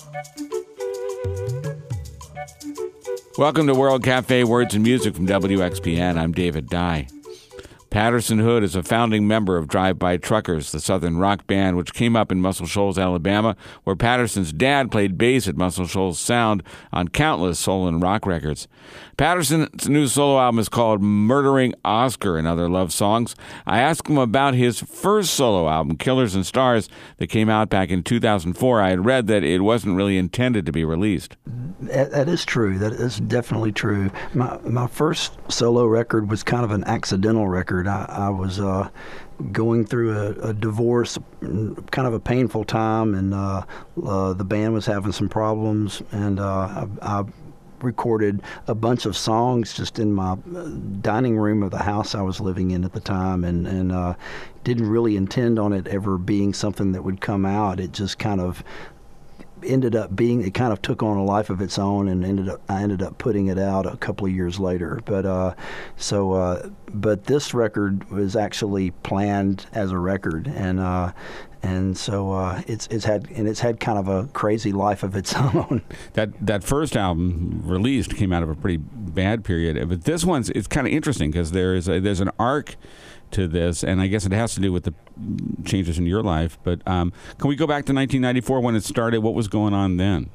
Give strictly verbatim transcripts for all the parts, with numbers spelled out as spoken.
Welcome to World Cafe Words and Music from W X P N. I'm David Dye. Patterson Hood is a founding member of Drive-By Truckers, the southern rock band which came up in Muscle Shoals, Alabama, where Patterson's dad played bass at Muscle Shoals Sound on countless soul and rock records. Patterson's new solo album is called Murdering Oscar and Other Love Songs. I asked him about his first solo album, Killers and Stars, that came out back in two thousand four. I had read that it wasn't really intended to be released. That, that is true. That is definitely true. My my first solo record was kind of an accidental record. I, I was uh, going through a, a divorce, kind of a painful time, and uh, uh, the band was having some problems, and uh, I, I recorded a bunch of songs just in my dining room of the house I was living in at the time, and, and uh, didn't really intend on it ever being something that would come out. It just kind of ended up being, it kind of took on a life of its own, and ended up I ended up putting it out a couple of years later. But uh, so, uh, but this record was actually planned as a record, and uh, and so uh, it's it's had and it's had kind of a crazy life of its own. That that first album released came out of a pretty bad period, but this one's it's kind of interesting because there is a, there's an arc to this, and I guess it has to do with the changes in your life. But um, can we go back to nineteen ninety-four when it started? What was going on then?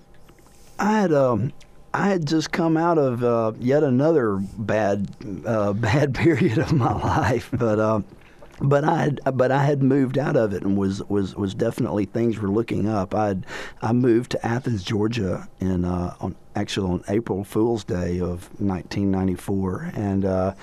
I had um, I had just come out of uh, yet another bad uh, bad period of my life, but um, but I had but I had moved out of it, and was was, was definitely things were looking up. I had I moved to Athens, Georgia, in uh, on actually on April Fool's Day of nineteen ninety-four, and. Uh,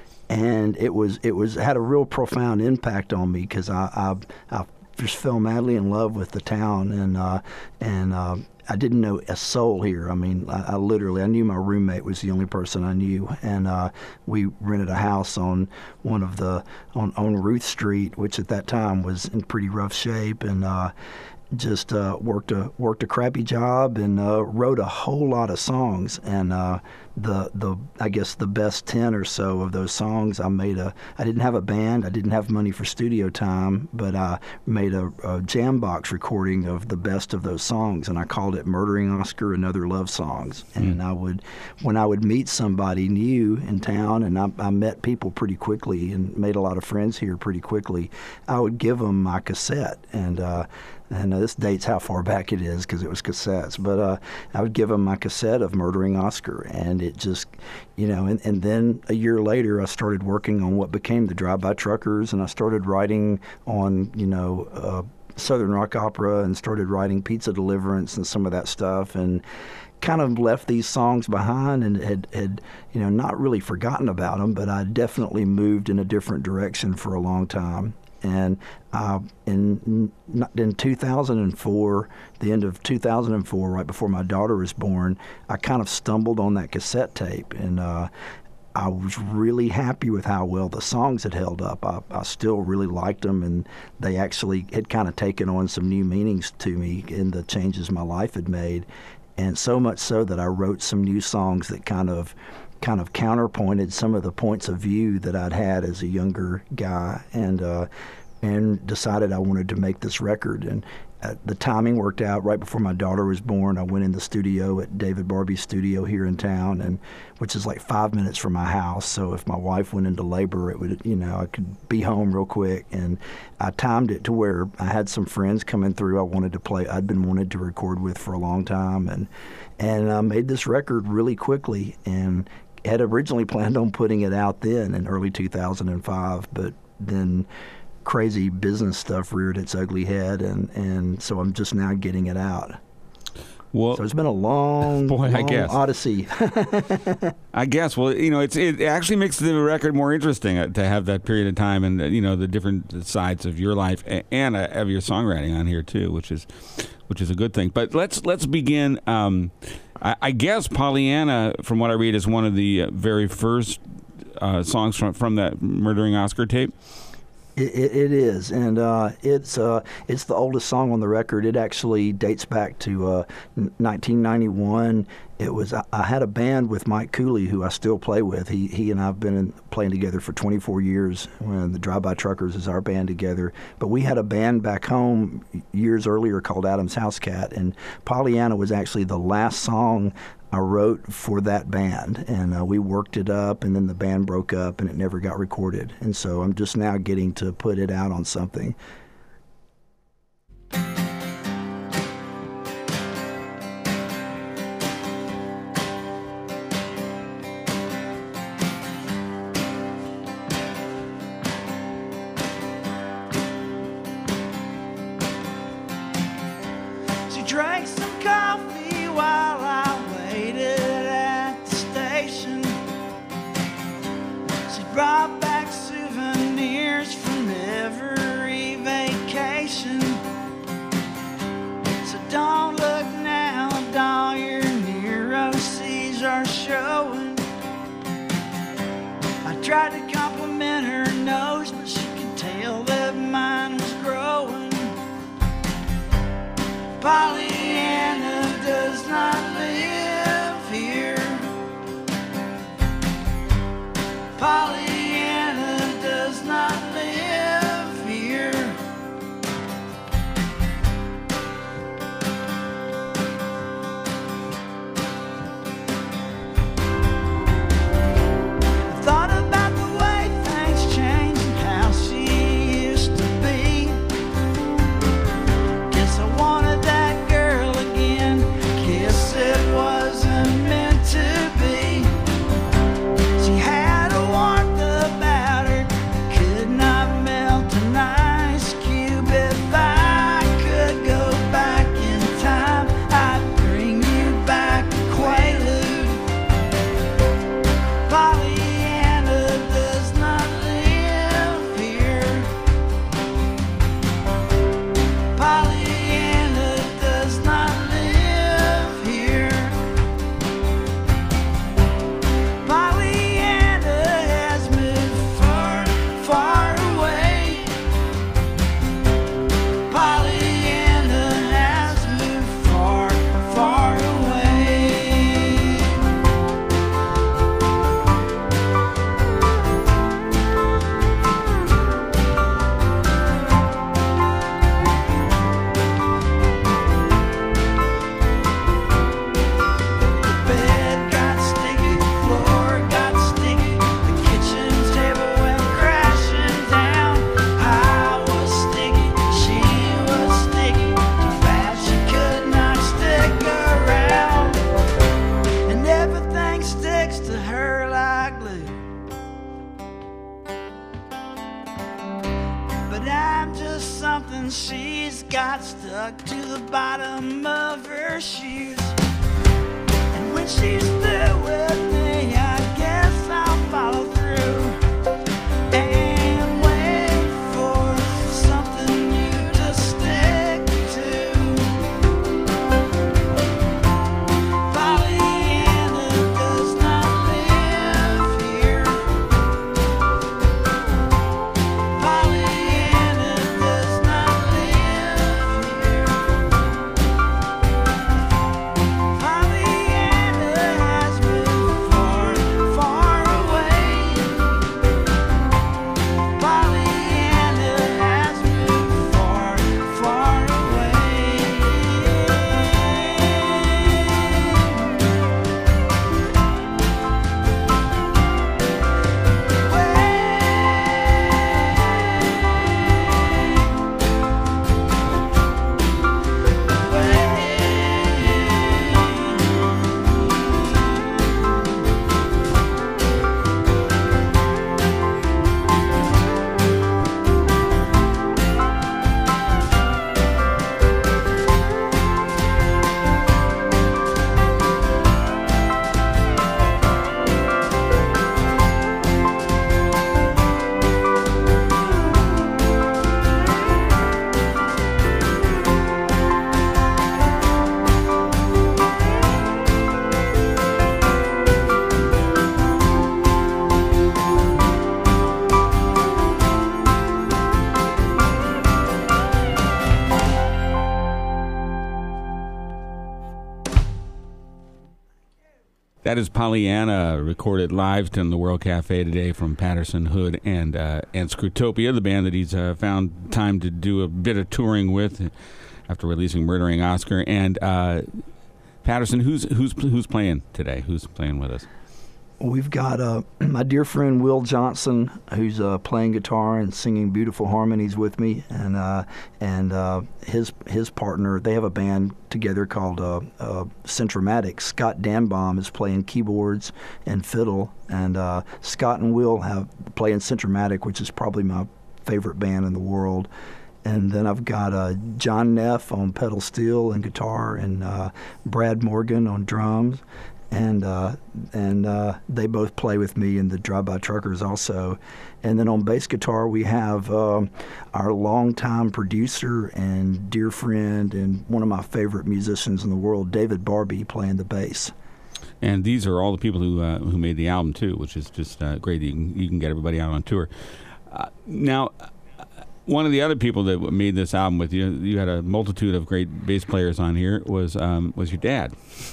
And it was it was had a real profound impact on me because I, I I just fell madly in love with the town, and uh, and uh, I didn't know a soul here. I mean, I, I literally I knew my roommate was the only person I knew, and uh, we rented a house on one of the on, on Ruth Street, which at that time was in pretty rough shape, and. Uh, Just uh, worked a worked a crappy job and uh, wrote a whole lot of songs, and uh, the the I guess the best ten or so of those songs I made a I didn't have a band, I didn't have money for studio time, but I made a, a jam box recording of the best of those songs, and I called it Murdering Oscar and Other Love Songs. And I would when I would meet somebody new in town, and I, I met people pretty quickly and made a lot of friends here pretty quickly, I would give them my cassette, and. Uh, And uh, this dates how far back it is because it was cassettes. But uh, I would give them my cassette of Murdering Oscar, and it just, you know, and, and then a year later I started working on what became the Drive-By Truckers, and I started writing on, you know, uh, Southern rock opera, and started writing Pizza Deliverance and some of that stuff, and kind of left these songs behind, and had, had you know, not really forgotten about them, but I definitely moved in a different direction for a long time. And uh, in in two thousand four, the end of two thousand four, right before my daughter was born, I kind of stumbled on that cassette tape, and uh, I was really happy with how well the songs had held up. I, I still really liked them, and they actually had kind of taken on some new meanings to me in the changes my life had made, and so much so that I wrote some new songs that kind of kind of counterpointed some of the points of view that I'd had as a younger guy, and uh, and decided I wanted to make this record. And uh, the timing worked out right before my daughter was born. I went in the studio at David Barbie's studio here in town, and which is like five minutes from my house. So if my wife went into labor, it would, you know, I could be home real quick. And I timed it to where I had some friends coming through I wanted to play, I'd been wanted to record with for a long time, and and I made this record really quickly, and had originally planned on putting it out then in early two thousand five, but then crazy business stuff reared its ugly head, and, and so I'm just now getting it out. Well, so it's been a long, boy, long I guess. odyssey. I guess. Well, you know, it's it actually makes the record more interesting to have that period of time, and you know, the different sides of your life, and uh, have your songwriting on here too, which is which is a good thing. But let's let's begin. Um, I, I guess Pollyanna, from what I read, is one of the very first uh, songs from from that Murdering Oscar tape. It, it, it is, and uh, it's uh, it's the oldest song on the record. It actually dates back to uh, nineteen ninety-one, it was I, I had a band with Mike Cooley, who I still play with. He he and I've been in, playing together for twenty-four years. When the Drive By Truckers is our band together. But we had a band back home years earlier called Adam's House Cat, and Pollyanna was actually the last song I wrote for that band, and uh, we worked it up, and then the band broke up, and it never got recorded. And so I'm just now getting to put it out on something. She drank some coffee while I waited at the station. She brought back souvenirs from every vacation. So don't look now, all your neuroses are showing. I tried to compliment her nose, but she could tell that mine was growing. Pollyanna does not live here. Pollyanna does not live here. I thought about the way things change and how she used to be. Guess I wanted that girl again. Guess it wasn't meant to be. She had a warmth about her that could not melt an ice cube. If I could go back in time, I'd bring you back a Quaalude. Pollyanna does not live here. Pollyanna does not live here. Pollyanna has moved far, far away. Pollyanna has moved far, far away. The bed got sticky, the floor got sticky, the kitchen table went crashing down. I was sticky, she was sticky, too fast she could not stick around. And everything sticks to her like glue. But I'm just something she's got stuck to the bottom of her shoes. And when she's through with me, I guess I'll follow through and wait for something new to stick to. Pollyanna does not live here. Pollyanna does not live here. Pollyanna That is Pollyanna, recorded live in the World Cafe today from Patterson Hood and uh, and Scrutopia, the band that he's uh, found time to do a bit of touring with after releasing Murdering Oscar. And uh, Patterson, who's who's who's playing today? Who's playing with us? We've got uh, my dear friend Will Johnson, who's uh, playing guitar and singing beautiful harmonies with me, and uh, and uh, his his partner. They have a band together called uh, uh, Centromatic. Scott Danbaum is playing keyboards and fiddle, and uh, Scott and Will have playing Centromatic, which is probably my favorite band in the world. And then I've got uh, John Neff on pedal steel and guitar, and uh, Brad Morgan on drums. And uh, and uh, they both play with me in the Drive-By Truckers also. And then on bass guitar, we have um, our longtime producer and dear friend and one of my favorite musicians in the world, David Barbie, playing the bass. And these are all the people who uh, who made the album, too, which is just uh, great. You can, you can get everybody out on tour. Uh, now, one of the other people that made this album with you, you had a multitude of great bass players on here, was um, was your dad.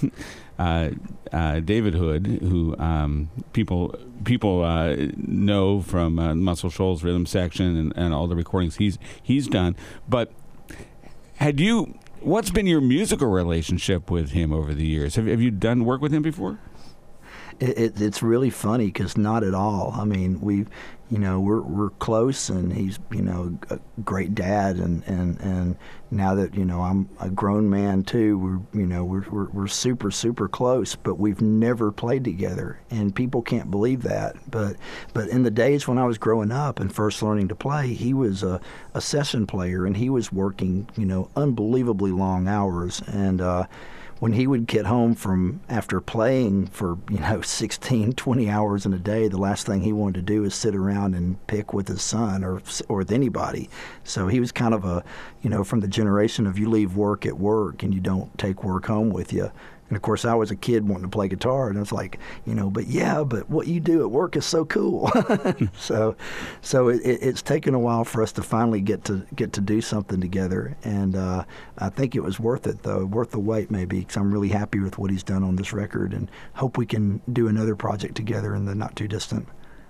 Uh, uh, David Hood, who um, people people uh, know from uh, Muscle Shoals Rhythm Section and, and all the recordings he's he's done. But had you, what's been your musical relationship with him over the years? Have, have you done work with him before? It, it, it's really funny because not at all. I mean, we, you know, we're we're close, and he's, you know, a great dad, and, and, and now that, you know, I'm a grown man too, we're you know we're, we're we're super super close, but we've never played together, and people can't believe that. But but in the days when I was growing up and first learning to play, he was a, a session player, and he was working, you know, unbelievably long hours, and. Uh, When he would get home from after playing for, you know, sixteen, twenty hours in a day, the last thing he wanted to do is sit around and pick with his son or or with anybody. So he was kind of a, you know, from the generation of you leave work at work and you don't take work home with you. And, of course, I was a kid wanting to play guitar, and it's like, you know, but yeah, but what you do at work is so cool. so so it, it's taken a while for us to finally get to get to do something together. And uh, I think it was worth it, though, worth the wait maybe, because I'm really happy with what he's done on this record and hope we can do another project together in the not too distant.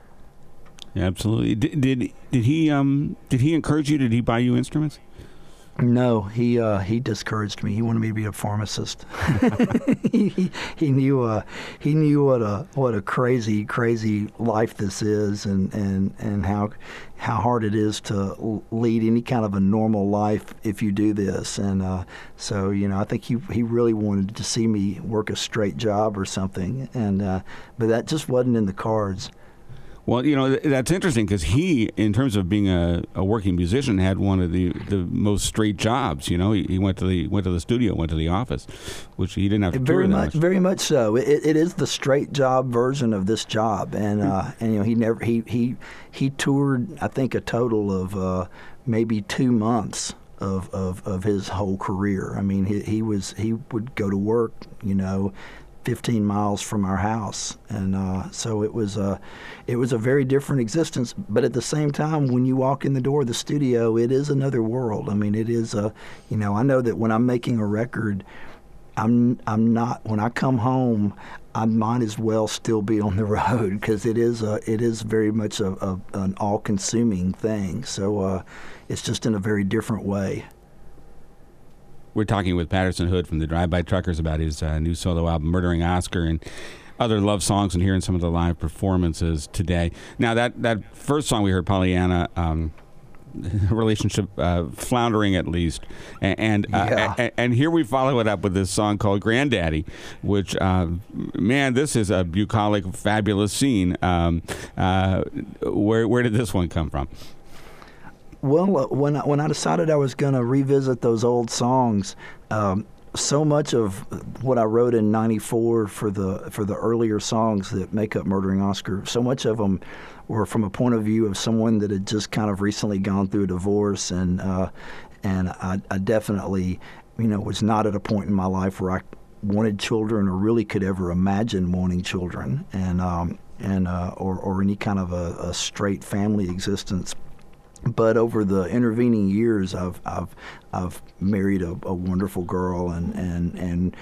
Yeah, absolutely. Did, did did he um did he encourage you? Did he buy you instruments? No, he uh, he discouraged me. He wanted me to be a pharmacist. he, he he knew uh, he knew what a what a crazy crazy life this is, and, and, and how how hard it is to lead any kind of a normal life if you do this. And uh, so you know, I think he he really wanted to see me work a straight job or something. And uh, but that just wasn't in the cards. Well, you know, that's interesting because he, in terms of being a, a working musician, had one of the, the most straight jobs. You know, he, he went to the went to the studio, went to the office, which he didn't have to very tour that much, much. Very much so. It, it is the straight job version of this job, and uh, and you know, he never he he he toured. I think a total of uh, maybe two months. Of, of, of his whole career. I mean, he he was he would go to work, you know, fifteen miles from our house, and uh, so it was a it was a very different existence. But at the same time, when you walk in the door of the studio, it is another world. I mean, it is a you know I know that when I'm making a record, I'm I'm not when I come home, I might as well still be on the road because it is a it is very much a, a an all-consuming thing. So uh, it's just in a very different way. We're talking with Patterson Hood from the Drive-By Truckers about his uh, new solo album, Murdering Oscar, and other love songs, and hearing some of the live performances today. Now, that, that first song we heard, Pollyanna, um, relationship uh, floundering at least, and and, uh, yeah. and and here we follow it up with this song called Granddaddy, which, uh, man, this is a bucolic, fabulous scene. Um, uh, where, where did this one come from? Well, uh, when I, when I decided I was going to revisit those old songs, um, so much of what I wrote in ninety-four for the for the earlier songs that make up Murdering Oscar, so much of them were from a point of view of someone that had just kind of recently gone through a divorce, and uh, and I, I definitely, you know, was not at a point in my life where I wanted children or really could ever imagine wanting children, and um, and uh, or or any kind of a, a straight family existence. But over the intervening years, I've I've I've married a, a wonderful girl, and and and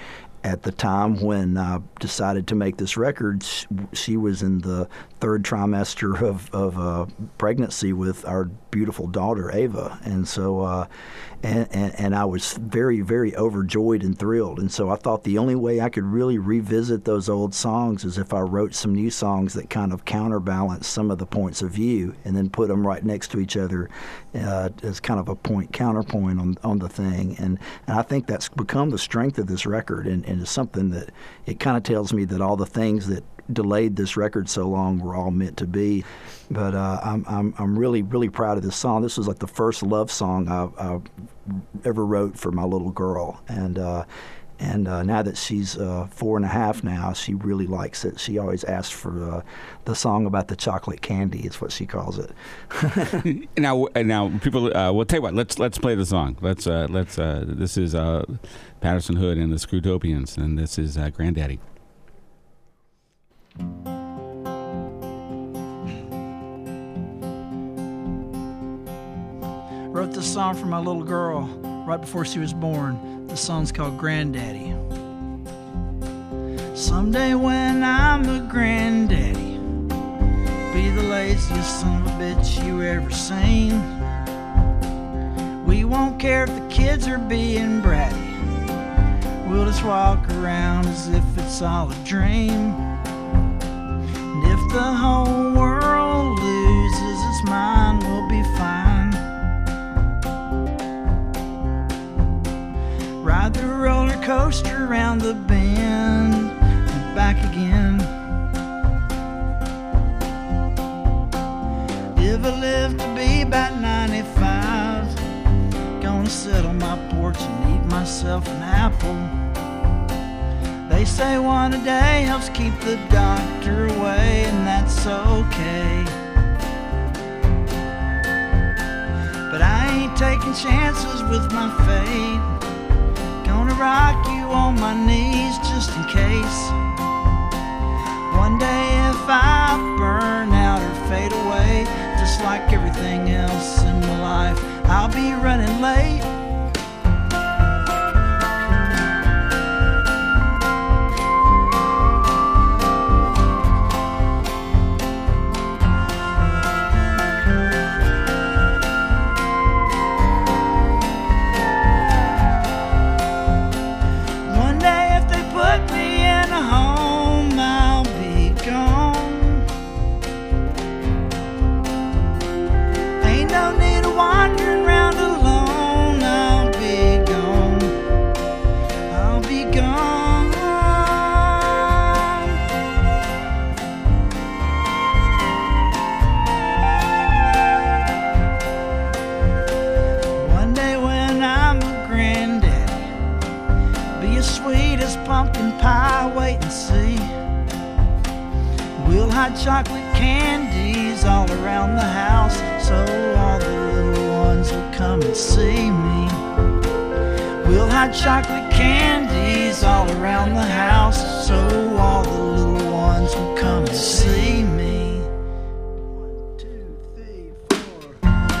at the time when I decided to make this record, she, she was in the third trimester of, of uh, pregnancy with our beautiful daughter, Ava. And so, uh, and, and, and I was very, very overjoyed and thrilled. And so I thought the only way I could really revisit those old songs is if I wrote some new songs that kind of counterbalance some of the points of view and then put them right next to each other uh, as kind of a point counterpoint on, on the thing. And, and I think that's become the strength of this record, and, and it's something that it kind of tells me that all the things that delayed this record so long were all meant to be. But uh, I'm I'm I'm really really proud of this song. This was like the first love song I, I ever wrote for my little girl, and uh, and uh, now that she's uh, four and a half now, she really likes it. She always asks for uh, the song about the chocolate candy. Is what she calls it. now now people, uh, well, tell you what, let's let's play the song. Let's uh, let's uh, this is uh, Patterson Hood and the Screwtopians, and this is uh, Granddaddy. Wrote this song for my little girl right before she was born. The song's called Granddaddy. Someday when I'm a granddaddy, be the laziest son of a bitch you ever seen. We won't care if the kids are being bratty. We'll just walk around as if it's all a dream. And if the whole world loses its mind, we'll be fine. Ride the roller coaster around the bend and back again. If I live to be about ninety-five, gonna sit on my porch and eat myself an apple. They say one a day helps keep the doctor away, and that's okay. But I ain't taking chances with my fate. Gonna rock you on my knees just in case. One day if I burn out or fade away, just like everything else in my life, I'll be running late. Chocolate candies all around the house, so all the little ones will come and see me. We'll hide chocolate candies all around the house, so all the little ones will come and see me. One, two, three, four.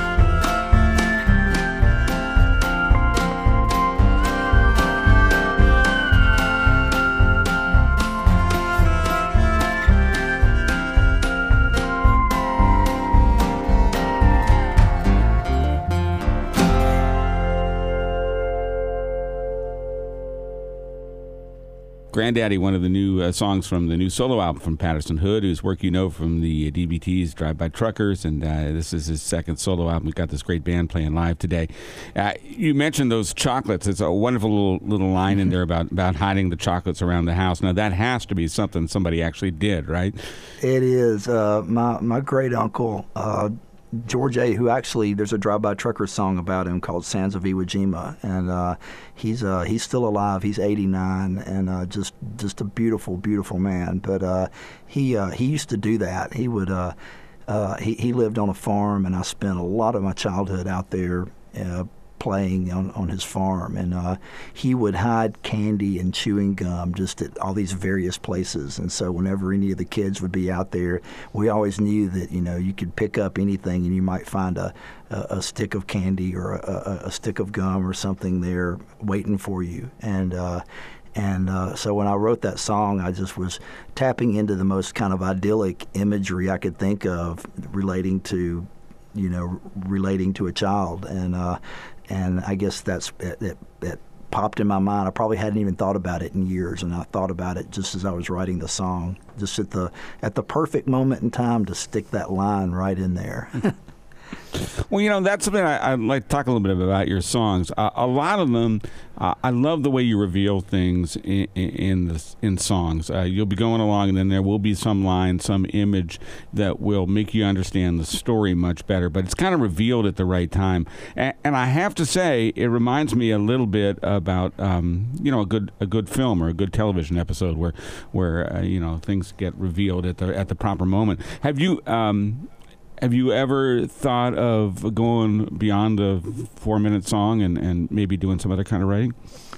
Granddaddy, one of the new uh, songs from the new solo album from Patterson Hood, whose work you know from the uh, D B Ts, Drive By Truckers, and uh, this is his second solo album. We've got this great band playing live today. Uh, you mentioned those chocolates. It's a wonderful little, little line in there about, about hiding the chocolates around the house. Now, that has to be something somebody actually did, right? It is. Uh, my, my great-uncle, uh, George A., who actually, there's a Drive By Trucker song about him called Sands of Iwo Jima, and uh, he's uh, he's still alive. He's eighty-nine, and uh, just just a beautiful, beautiful man. But uh, he uh, he used to do that. He would uh, uh, he he lived on a farm, and I spent a lot of my childhood out there Uh, playing on, on his farm, and uh, he would hide candy and chewing gum just at all these various places. And so whenever any of the kids would be out there, we always knew that, you know, you could pick up anything and you might find a, a, a stick of candy or a, a, a stick of gum or something there waiting for you. And uh, And uh, so when I wrote that song, I just was tapping into the most kind of idyllic imagery I could think of relating to, you know, relating to a child. And uh, and I guess that's it, it, it popped in my mind. I probably hadn't even thought about it in years, and I thought about it just as I was writing the song, just at the at the perfect moment in time to stick that line right in there. Well, you know, that's something I, I'd like to talk a little bit about your songs. Uh, a lot of them, uh, I love the way you reveal things in in, in, the, in songs. Uh, you'll be going along, and then there will be some line, some image that will make you understand the story much better. But it's kind of revealed at the right time. And, and I have to say, it reminds me a little bit about, um, you know, a good a good film or a good television episode where, where uh, you know, things get revealed at the at the proper moment. Have you... Um, Have you ever thought of going beyond a four-minute song and, and maybe doing some other kind of writing?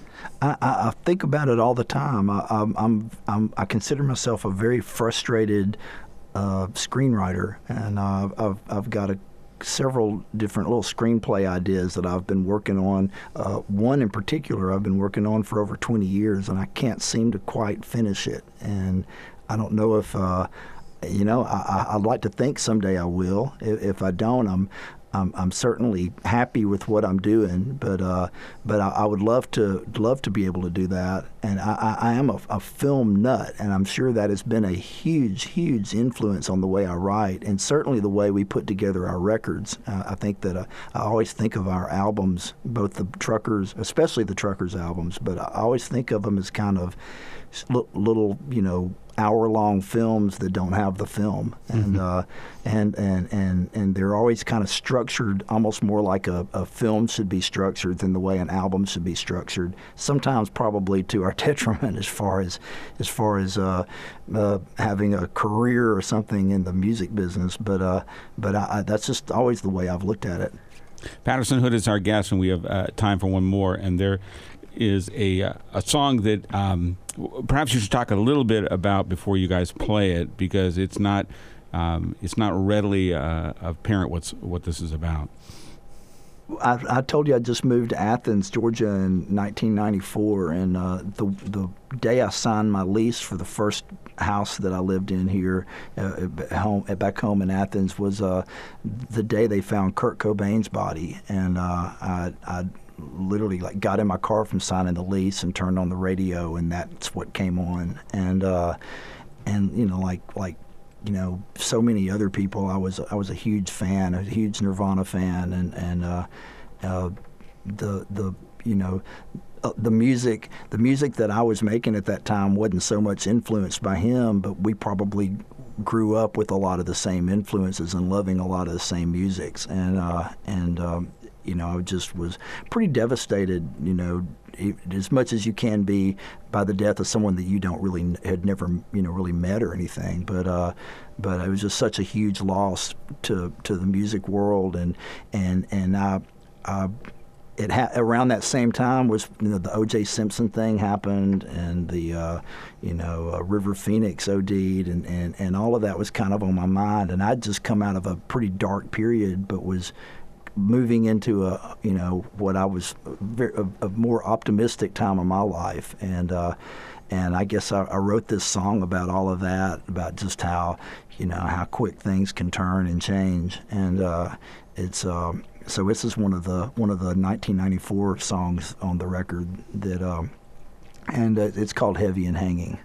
I, I think about it all the time. I, I'm, I'm, I'm, I consider myself a very frustrated uh, screenwriter, and uh, I've, I've got a, several different little screenplay ideas that I've been working on. Uh, one in particular I've been working on for over twenty years, and I can't seem to quite finish it. And I don't know if... Uh, You know, I, I'd like to think someday I will. If, if I don't, I'm, I'm, I'm certainly happy with what I'm doing. But, uh, but I, I would love to, love to be able to do that. And I, I, I am a, a film nut, and I'm sure that has been a huge, huge influence on the way I write, and certainly the way we put together our records. Uh, I think that uh, I always think of our albums, both the Truckers, especially the Truckers albums, but I always think of them as kind of little, you know, hour-long films that don't have the film, and mm-hmm. uh, and and and and they're always kind of structured almost more like a, a film should be structured than the way an album should be structured. Sometimes probably to our detriment, as far as as far as uh, uh, having a career or something in the music business. But uh, but I, I, that's just always the way I've looked at it. Patterson Hood is our guest, and we have uh, time for one more. And there is a uh, a song that um, perhaps you should talk a little bit about before you guys play it, because it's not um, it's not readily uh, apparent what's what this is about. I, I told you I just moved to Athens, Georgia, in nineteen ninety-four, and uh, the the day I signed my lease for the first house that I lived in here, uh, home back home in Athens, was uh, the day they found Kurt Cobain's body, and uh, I. I literally like got in my car from signing the lease and turned on the radio, and that's what came on. And uh, and you know, like like you know, so many other people, I was I was a huge fan, a huge Nirvana fan, and and uh, uh, the the you know. Uh, the music, the music that I was making at that time wasn't so much influenced by him, but we probably grew up with a lot of the same influences and loving a lot of the same musics, and uh, and um, you know, I just was pretty devastated, you know, as much as you can be by the death of someone that you don't really had never, you know, really met or anything. But uh, but it was just such a huge loss to to the music world, and and and I. I It ha- around that same time was, you know, the O J Simpson thing happened, and the uh, you know uh, River Phoenix OD'd, and, and, and all of that was kind of on my mind. And I'd just come out of a pretty dark period, but was moving into a you know what I was very, a, a more optimistic time of my life, and uh, and I guess I, I wrote this song about all of that, about just how you know how quick things can turn and change, and uh, it's. Um, So this is one of the one of the nineteen ninety-four songs on the record that, um, and uh, it's called "Heavy and Hanging."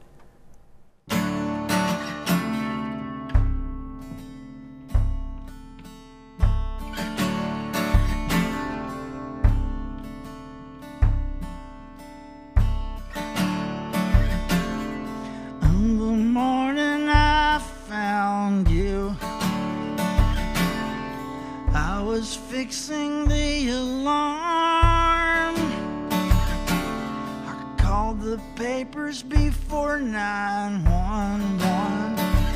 On the morning I found you, I was fixing the alarm. I called the papers before nine one one.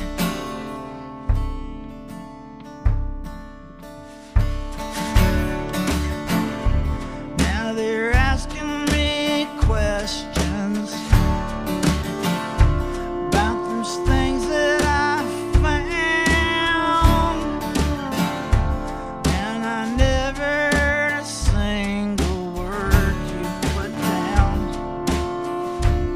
Now they're asking me questions about those things that I found, and I never heard a single word you put down.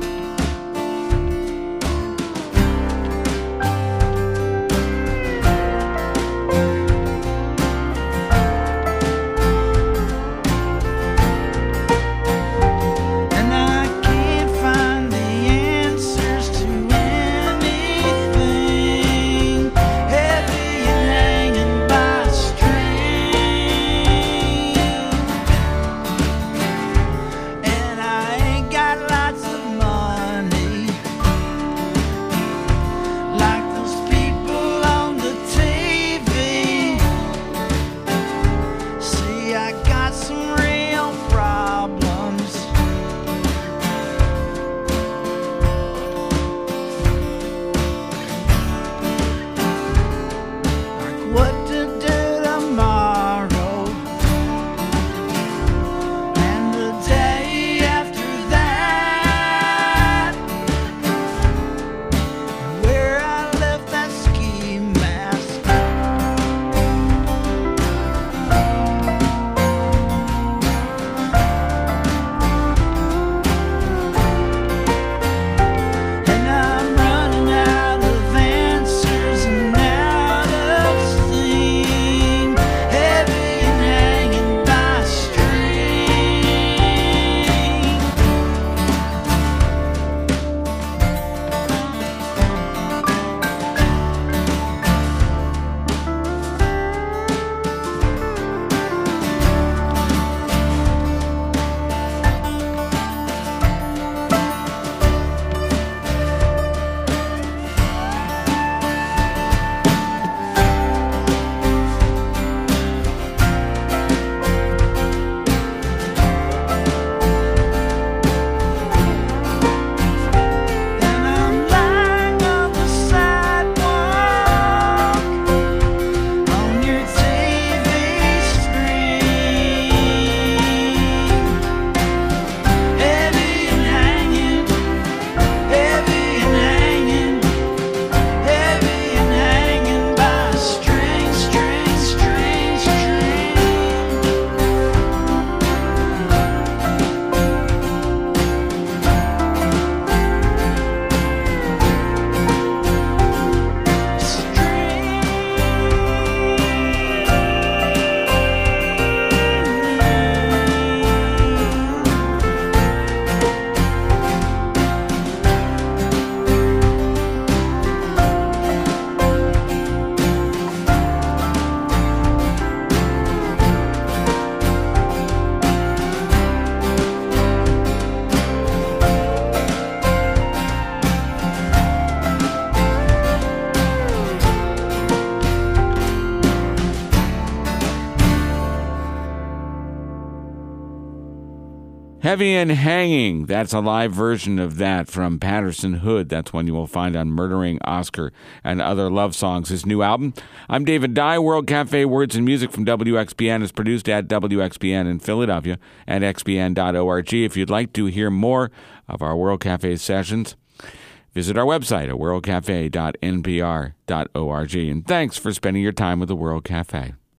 Heavy and Hanging, that's a live version of that from Patterson Hood. That's one you will find on Murdering Oscar and Other Love Songs, his new album. I'm David Dye. World Cafe Words and Music from W X P N is produced at W X P N in Philadelphia and X P N dot org. If you'd like to hear more of our World Cafe sessions, visit our website at world cafe dot n p r dot org. And thanks for spending your time with the World Cafe.